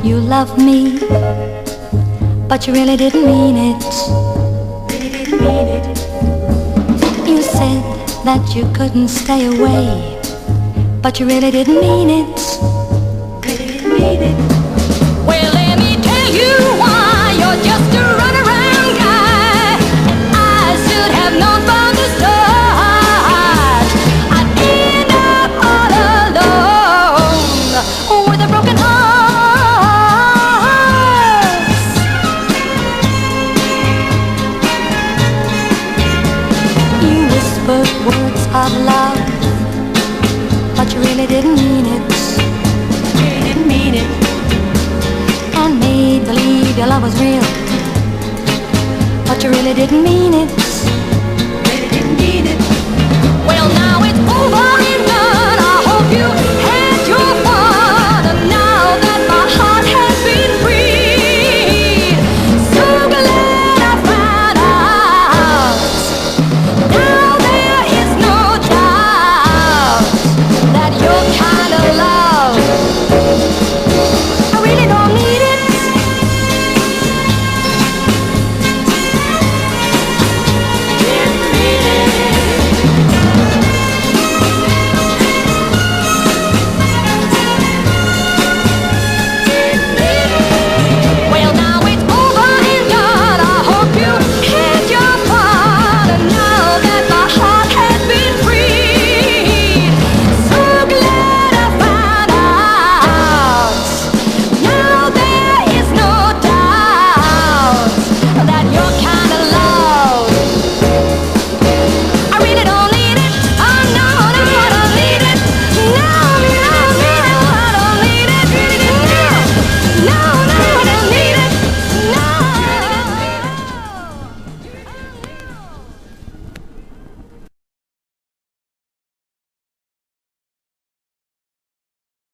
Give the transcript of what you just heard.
You love me, but you really didn't mean it. You said that you couldn't stay away, but you really didn't mean it. Well, let me tell you why you're just a runaround guy. I should have known from the start I'd end up all alone with a broken heart. You whispered words of love, but you really didn't mean it. And made believe your love was real, but you really didn't mean it.